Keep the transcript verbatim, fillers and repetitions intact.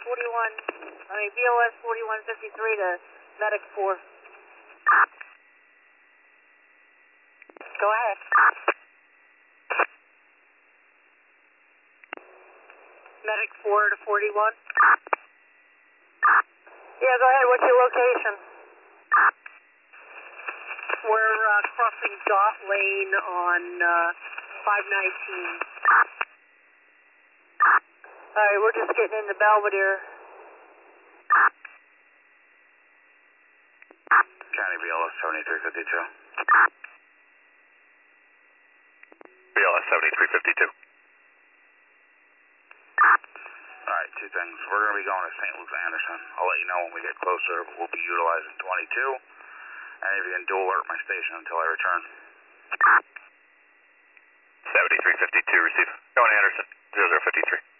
forty-one, I mean B O S forty-one fifty-three to Medic four. Go ahead. Medic four to forty-one. Yeah, go ahead. What's your location? We're uh, crossing Dot Lane on uh, five nineteen. Alright, we're just getting into Belvedere. County B L S seventy-three fifty-two. B L S seventy-three fifty-two. Alright, two things. We're going to be going to Saint Luke's Anderson. I'll let you know when we get closer. We'll be utilizing twenty-two. And if you can dual alert my station until I return. seventy-three fifty-two, receive. Going to Anderson, zero zero fifty-three.